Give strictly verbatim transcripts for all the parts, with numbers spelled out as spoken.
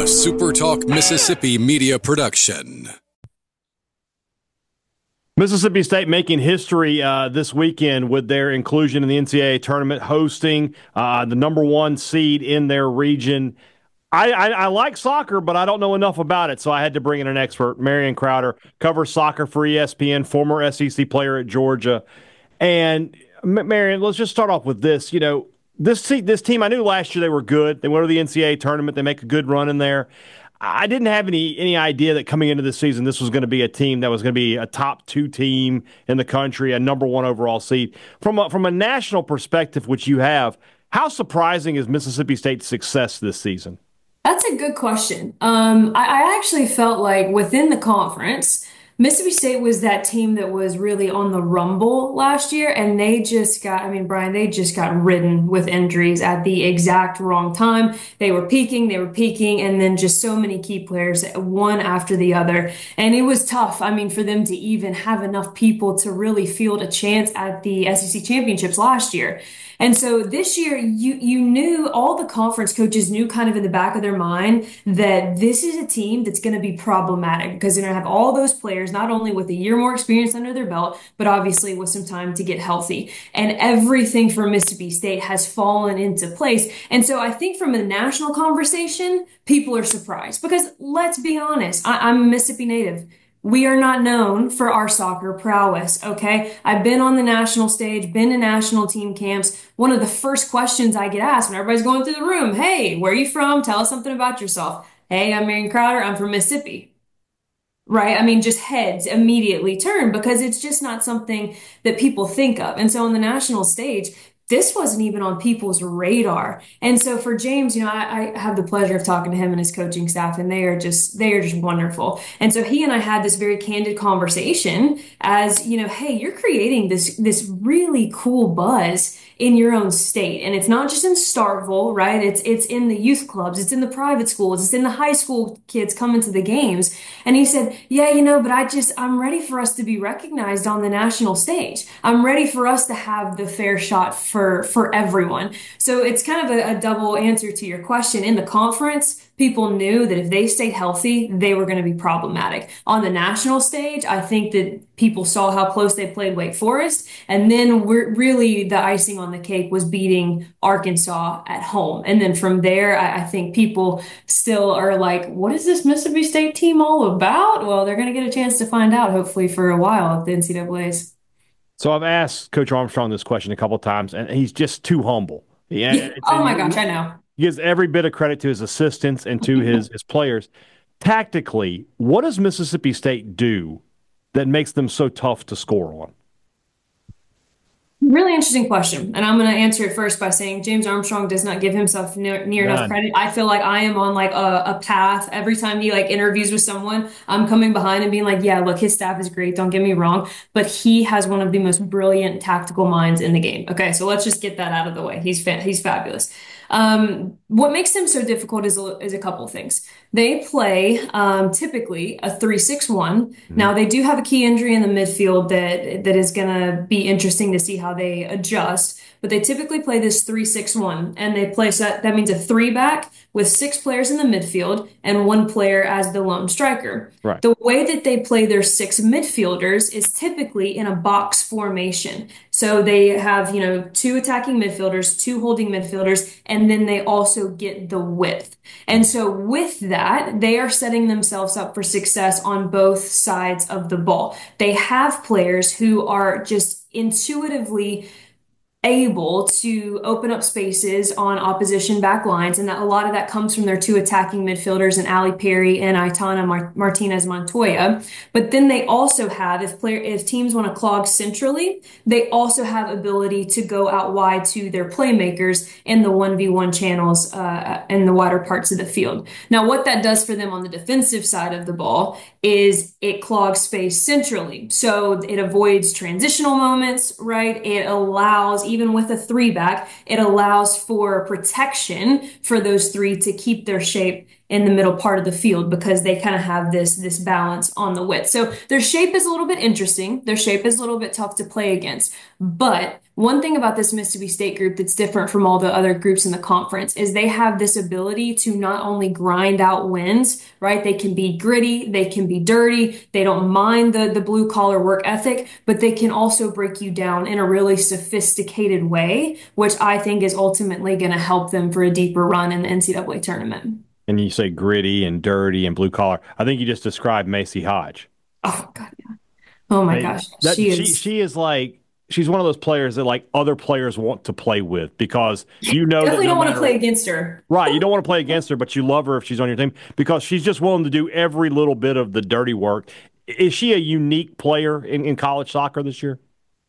SuperTalk Mississippi media production. Mississippi State making history uh, this weekend with their inclusion in the N C double A tournament, hosting uh, the number one seed in their region. I, I, I like soccer, but I don't know enough about it, so I had to bring in an expert. Marion Crowder covers soccer for E S P N, former S E C player at Georgia. And Marion, let's just start off with this. You know, this this team, I knew last year they were good. They went to the N C double A tournament. They make a good run in there. I didn't have any any idea that coming into this season, this was going to be a team that was going to be a top two team in the country, a number one overall seed. From a, from a national perspective, which you have, how surprising is Mississippi State's success this season? That's a good question. Um, I, I actually felt like within the conference, Mississippi State was that team that was really on the rumble last year, and they just got, I mean, Brian, they just got ridden with injuries at the exact wrong time. They were peaking, they were peaking, and then just so many key players, one after the other. And it was tough, I mean, for them to even have enough people to really field a chance at the S E C championships last year. And so this year, you you knew, all the conference coaches knew kind of in the back of their mind that this is a team that's going to be problematic because they're going to have all those players, not only with a year more experience under their belt, but obviously with some time to get healthy. And everything for Mississippi State has fallen into place. And so I think from a national conversation, people are surprised because let's be honest, I, I'm a Mississippi native. We are not known for our soccer prowess, okay? I've been on the national stage, been to national team camps. One of the first questions I get asked when everybody's going through the room, hey, where are you from? Tell us something about yourself. Hey, I'm Marion Crowder. I'm from Mississippi. Right? I mean, just heads immediately turn because it's just not something that people think of. And so on the national stage, this wasn't even on people's radar. And so for James, you know, I, I have the pleasure of talking to him and his coaching staff, and they are just, they are just wonderful. And so he and I had this very candid conversation as, you know, hey, you're creating this, this really cool buzz in your own state. And it's not just in Starkville, right? It's, it's in the youth clubs. It's in the private schools. It's in the high school kids coming to the games. And he said, yeah, you know, but I just, I'm ready for us to be recognized on the national stage. I'm ready for us to have the fair shot for, for everyone. So it's kind of a, a double answer to your question. In the conference, people knew that if they stayed healthy, they were going to be problematic. On the national stage, I think that people saw how close they played Wake Forest. And then we're really the icing on the cake was beating Arkansas at home. And then from there, I, I think people still are like, what is this Mississippi State team all about? Well, they're going to get a chance to find out, hopefully, for a while at the N C double A's. So I've asked Coach Armstrong this question a couple of times, and he's just too humble. Yeah. yeah. Oh, my gosh, I know. He gives every bit of credit to his assistants and to his, his players. Tactically, what does Mississippi State do that makes them so tough to score on? Really interesting question. And I'm going to answer it first by saying James Armstrong does not give himself near, near enough credit. I feel like I am on like a, a path. Every time he like interviews with someone, I'm coming behind and being like, yeah, look, his staff is great. Don't get me wrong. But he has one of the most brilliant tactical minds in the game. Okay, so let's just get that out of the way. He's fa- he's fabulous. Um, what makes them so difficult is a, is a couple of things. They play um, typically a three six one. Mm-hmm. Now, they do have a key injury in the midfield that that is going to be interesting to see how they adjust. But they typically play this three six one, and they play that. That means a three back with six players in the midfield and one player as the lone striker. Right. The way that they play their six midfielders is typically in a box formation. So they have, you know, two attacking midfielders, two holding midfielders, and then they also get the width. And so with that, they are setting themselves up for success on both sides of the ball. They have players who are just intuitively able to open up spaces on opposition back lines, and that a lot of that comes from their two attacking midfielders in Ali Perry and Aitana Mar- Martinez Montoya. But then they also have, if player if teams want to clog centrally, they also have ability to go out wide to their playmakers in the one v one channels uh, in the wider parts of the field. Now, what that does for them on the defensive side of the ball is it clogs space centrally. So it avoids transitional moments, right? It allows, even with a three back, it allows for protection for those three to keep their shape in the middle part of the field because they kind of have this this balance on the width. So their shape is a little bit interesting. Their shape is a little bit tough to play against. But one thing about this Mississippi State group that's different from all the other groups in the conference is they have this ability to not only grind out wins, right? They can be gritty, they can be dirty, they don't mind the, the blue collar work ethic, but they can also break you down in a really sophisticated way, which I think is ultimately going to help them for a deeper run in the N C double A tournament. And you say gritty and dirty and blue collar. I think you just described Macy Hodge. Oh, God, yeah. Oh, my I mean, gosh. that, She she, is. she is like, she's one of those players that like other players want to play with because you know Definitely that no don't want to matter, play against her. right, you don't want to play against her, but you love her if she's on your team because she's just willing to do every little bit of the dirty work. Is she a unique player in, in college soccer this year?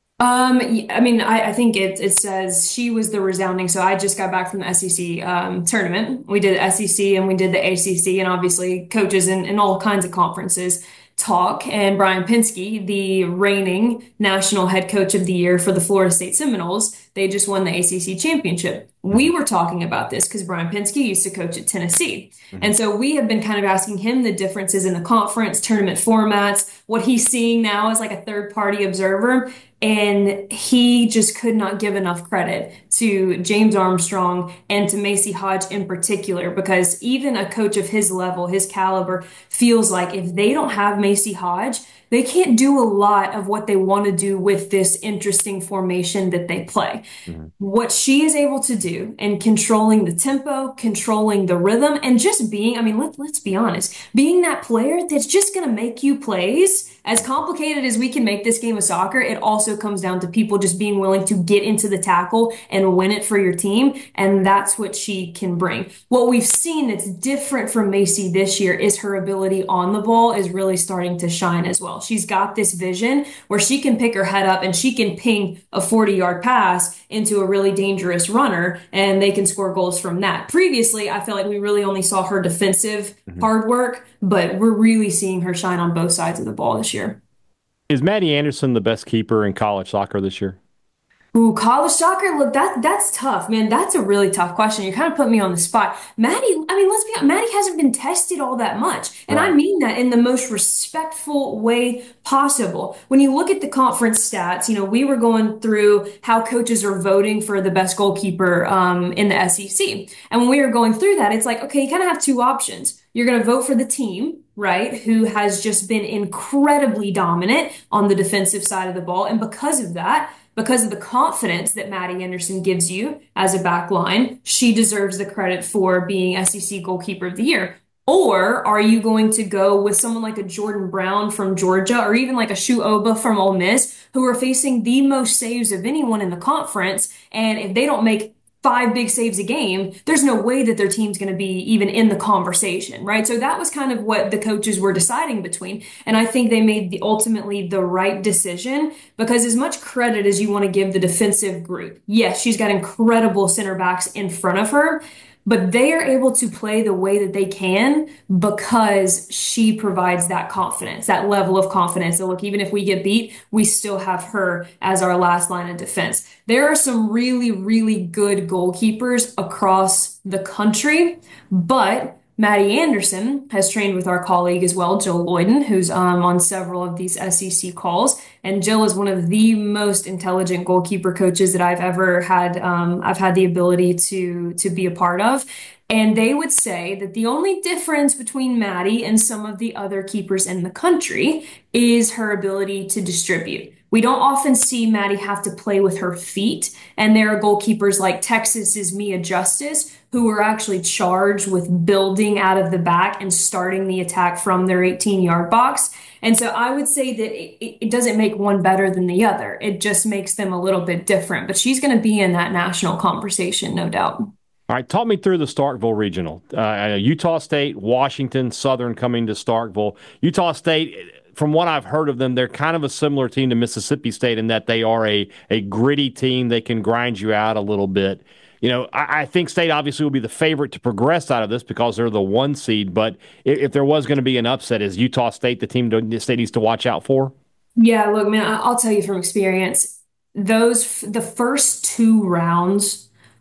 Um, y- I mean, I, I think it it says she was the resounding. So I just got back from the S E C um, tournament. We did the S E C and we did the A C C, and obviously coaches in, in all kinds of conferences talk. And Brian Pinsky, the reigning national head coach of the year for the Florida State Seminoles, they just won the A C C championship. We were talking about this because Brian Pinsky used to coach at Tennessee. And so we have been kind of asking him the differences in the conference, tournament formats, what he's seeing now as like a third party observer. And he just could not give enough credit to James Armstrong and to Macy Hodge in particular, because even a coach of his level, his caliber, feels like if they don't have Macy Hodge, they can't do a lot of what they want to do with this interesting formation that they play. Mm-hmm. What she is able to do and controlling the tempo, controlling the rhythm, and just being, I mean, let, let's be honest, being that player that's just going to make you plays. As complicated as we can make this game of soccer, it also comes down to people just being willing to get into the tackle and win it for your team. And that's what she can bring. What we've seen that's different from Macy this year is her ability on the ball is really starting to shine as well. She's got this vision where she can pick her head up and she can ping a forty yard pass into a really dangerous runner and they can score goals from that. Previously, I feel like we really only saw her defensive mm-hmm. hard work, but we're really seeing her shine on both sides of the ball this year. Is Maddie Anderson the best keeper in college soccer this year? Ooh, college soccer, look, that that's tough, man. That's a really tough question. You kind of put me on the spot. Maddie, I mean, let's be honest, Maddie hasn't been tested all that much. And right. I mean that in the most respectful way possible. When you look at the conference stats, you know, we were going through how coaches are voting for the best goalkeeper um, in the S E C. And when we were going through that, it's like, okay, you kind of have two options. You're going to vote for the team, right, who has just been incredibly dominant on the defensive side of the ball. And because of that, because of the confidence that Maddie Anderson gives you as a back line, she deserves the credit for being S E C Goalkeeper of the Year. Or are you going to go with someone like a Jordan Brown from Georgia or even like a Shu Oba from Ole Miss, who are facing the most saves of anyone in the conference? And if they don't make five big saves a game, there's no way that their team's going to be even in the conversation, right? So that was kind of what the coaches were deciding between. And I think they made the ultimately the right decision, because as much credit as you want to give the defensive group, yes, she's got incredible center backs in front of her, but they are able to play the way that they can because she provides that confidence, that level of confidence. So look, even if we get beat, we still have her as our last line of defense. There are some really, really good goalkeepers across the country, but Maddie Anderson has trained with our colleague as well, Jill Lloyden, who's um, on several of these S E C calls. And Jill is one of the most intelligent goalkeeper coaches that I've ever had. Um, I've had the ability to, to be a part of. And they would say that the only difference between Maddie and some of the other keepers in the country is her ability to distribute. We don't often see Maddie have to play with her feet. And there are goalkeepers like Texas's Mia Justice, who are actually charged with building out of the back and starting the attack from their eighteen yard box. And so I would say that it, it doesn't make one better than the other. It just makes them a little bit different. But she's going to be in that national conversation, no doubt. All right, talk me through the Starkville Regional. Uh, Utah State, Washington, Southern coming to Starkville. Utah State, from what I've heard of them, they're kind of a similar team to Mississippi State in that they are a, a gritty team. They can grind you out a little bit. You know, I, I think State obviously will be the favorite to progress out of this because they're the one seed. But if, if there was going to be an upset, is Utah State the team to, State needs to watch out for? Yeah, look, man, I'll tell you from experience, those the first two rounds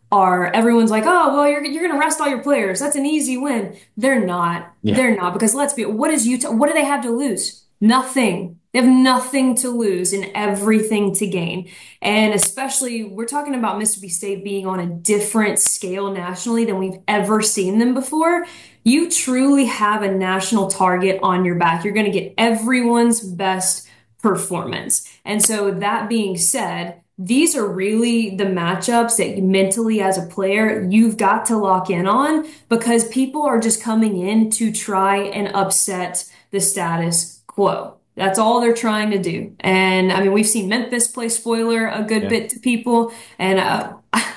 are everyone's like, oh, well, you're you're gonna rest all your players. That's an easy win. They're not. Yeah. They're not because let's be. What is Utah? What do they have to lose? Nothing. They have nothing to lose and everything to gain. And especially, we're talking about Mississippi State being on a different scale nationally than we've ever seen them before. You truly have a national target on your back. You're going to get everyone's best performance. And so, that being said, these are really the matchups that mentally as a player you've got to lock in on because people are just coming in to try and upset the status quo. That's all they're trying to do. And I mean, we've seen Memphis play spoiler a good Yeah. bit to people. And uh,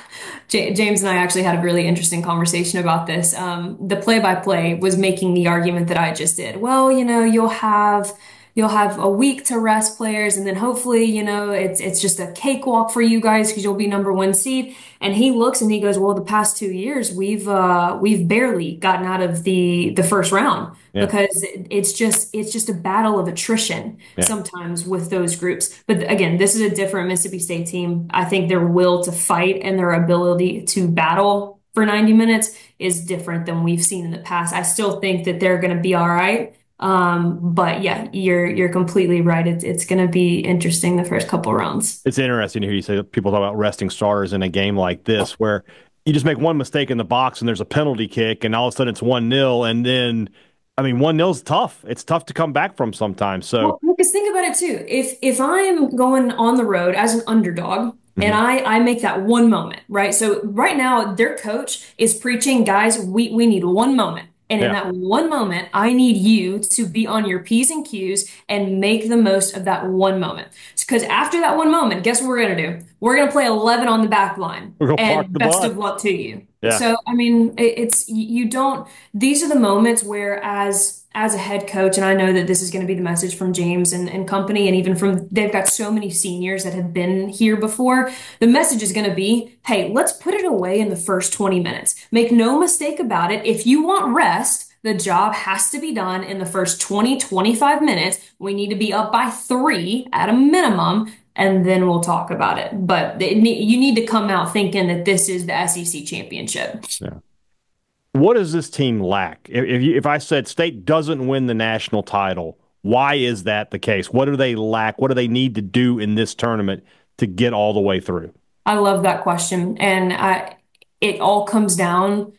J James and I actually had a really interesting conversation about this. Um, the play-by-play was making the argument that I just did. Well, you know, you'll have you'll have a week to rest players, and then hopefully, you know, it's it's just a cakewalk for you guys because you'll be number one seed. And he looks and he goes, "Well, the past two years we've uh, we've barely gotten out of the the first round Yeah. because it's just it's just a battle of attrition Yeah. sometimes with those groups." But again, this is a different Mississippi State team. I think their will to fight and their ability to battle for ninety minutes is different than we've seen in the past. I still think that they're going to be all right. Um, but yeah, you're you're completely right. It's it's going to be interesting the first couple rounds. It's interesting to hear you say that people talk about resting starters in a game like this, where you just make one mistake in the box and there's a penalty kick, and all of a sudden it's one nil, and then, I mean, one nil's tough. It's tough to come back from sometimes. So, Well, because think about it too. If if I'm going on the road as an underdog and mhm. I I make that one moment, right? So right now their coach is preaching, guys, we we need one moment. And in Yeah, that one moment, I need you to be on your P's and Q's and make the most of that one moment. Because after that one moment, guess what we're going to do? We're going to play eleven on the back line. we're gonna park And the best bus. of luck to you. Yeah, So, I mean, it, it's you don't, these are the moments where as as a head coach, and I know that this is going to be the message from James and, and company, and even from they've got so many seniors that have been here before. The message is going to be, hey, let's put it away in the first twenty minutes. Make no mistake about it. If you want rest, the job has to be done in the first twenty, twenty-five minutes. We need to be up by three at a minimum, and then we'll talk about it. But it, you need to come out thinking that this is the S E C championship. yeah. What does this team lack? If if, you, if I said State doesn't win the national title, why is that the case? What do they lack? What do they need to do in this tournament to get all the way through? I love that question. And I, it all comes down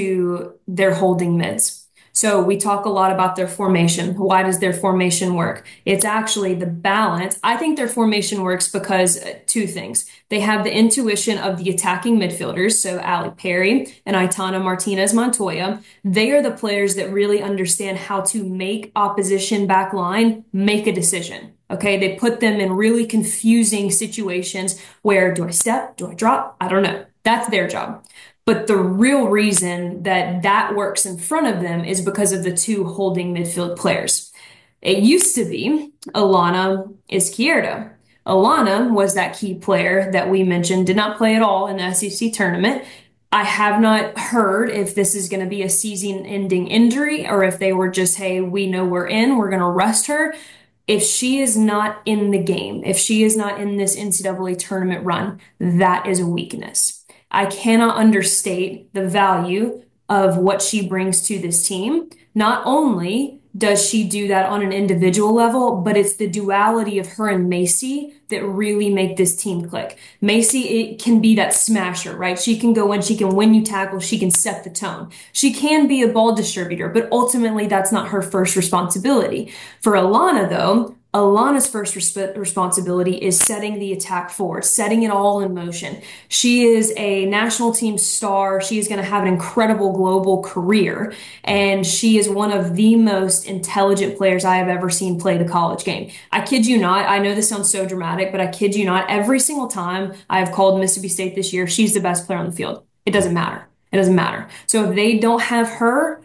to their holding mids. So we talk a lot about their formation. Why does their formation work? It's actually the balance. I think their formation works because uh, two things. They have the intuition of the attacking midfielders, so Ali Perry and Aitana Martinez Montoya. They are the players that really understand how to make opposition back line make a decision. Okay, they put them in really confusing situations where do I step? Do I drop? I don't know. That's their job. But the real reason that that works in front of them is because of the two holding midfield players. It used to be Alana Izquierdo. Alana was that key player that we mentioned, did not play at all in the S E C tournament. I have not heard if this is going to be a season-ending injury or if they were just, hey, we know we're in, we're going to rest her. If she is not in the game, if she is not in this N C double A tournament run, that is a weakness. I cannot understate the value of what she brings to this team. Not only does she do that on an individual level, but it's the duality of her and Macy that really make this team click. Macy, it can be that smasher, right? She can go in, she can win you tackles, she can set the tone. She can be a ball distributor, but ultimately that's not her first responsibility. For Alana, though, Alana's first resp- responsibility is setting the attack forward, setting it all in motion. She is a national team star. She is going to have an incredible global career, and she is one of the most intelligent players I have ever seen play the college game. I kid you not. I know this sounds so dramatic, but I kid you not. Every single time I have called Mississippi State this year, she's the best player on the field. It doesn't matter. It doesn't matter. So if they don't have her,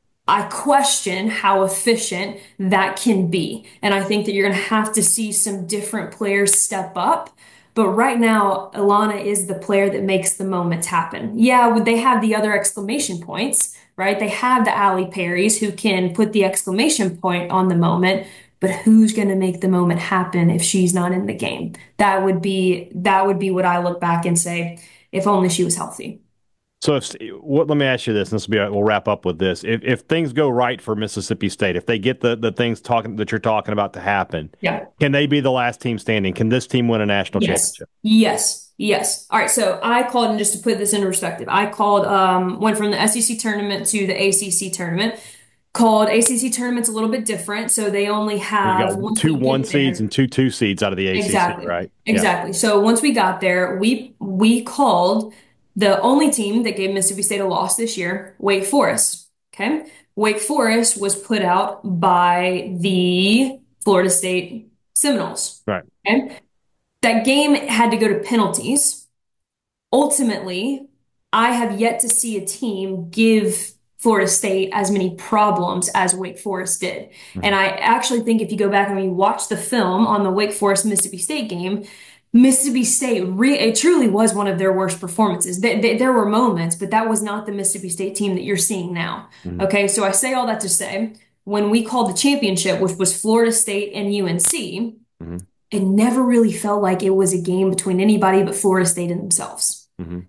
I question how efficient that can be. And I think that you're going to have to see some different players step up. But right now, Alana is the player that makes the moments happen. Yeah, they have the other exclamation points, right? They have the Ali Perrys who can put the exclamation point on the moment. But who's going to make the moment happen if she's not in the game? That would be that would be what I look back and say, if only she was healthy. So if what, let me ask you this, and this will be we'll wrap up with this. If if things go right for Mississippi State, if they get the, the things talking that you're talking about to happen, Yeah. can they be the last team standing? Can this team win a national Yes. championship? Yes. Yes. All right. So I called, and just to put this into perspective, I called, um, went from the S E C tournament to the A C C tournament. Called A C C tournament's a little bit different, so they only You have got two one seeds there, and two two seeds out of the A C C, exactly, right? exactly. Yeah. So once we got there, we we called the only team that gave Mississippi State a loss this year, Wake Forest. Okay, Wake Forest was put out by the Florida State Seminoles. Right. Okay, that game had to go to penalties. Ultimately, I have yet to see a team give Florida State as many problems as Wake Forest did. Mm-hmm. And I actually think if you go back and you watch the film on the Wake Forest Mississippi State game, Mississippi State, re- it truly was one of their worst performances. They, they, there were moments, but that was not the Mississippi State team that you're seeing now. Mm-hmm. Okay, so I say all that to say, when we called the championship, which was Florida State and U N C, mm-hmm. it never really felt like it was a game between anybody but Florida State and themselves. Mm-hmm.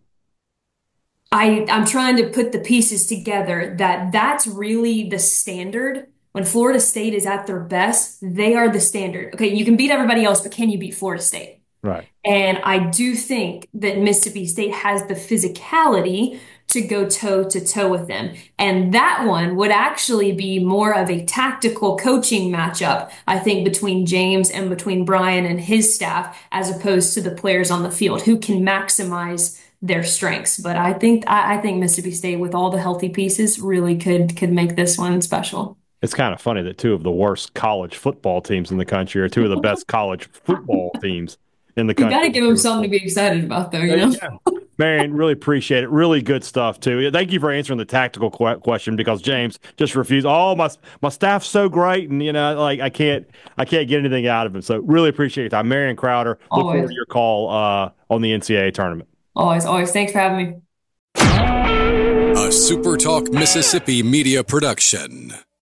I, I'm trying to put the pieces together that that's really the standard. When Florida State is at their best, they are the standard. Okay, you can beat everybody else, but can you beat Florida State? Right. And I do think that Mississippi State has the physicality to go toe to toe with them. And that one would actually be more of a tactical coaching matchup, I think, between James and between Brian and his staff, as opposed to the players on the field who can maximize their strengths. But I think I, I think Mississippi State, with all the healthy pieces, really could could make this one special. It's kind of funny that two of the worst college football teams in the country are two of the best college football teams in the country. You got to give them something to be excited about, though. You know, yeah. Marion, really appreciate it. Really good stuff too. Thank you for answering the tactical qu- question, because James just refused. Oh, my my staff's so great, and you know, like I can't I can't get anything out of him. So really appreciate your time, Marion Crowder. Look Always. forward to your call uh, on the N C double A tournament. Always, always. Thanks for having me. A SuperTalk Mississippi media production.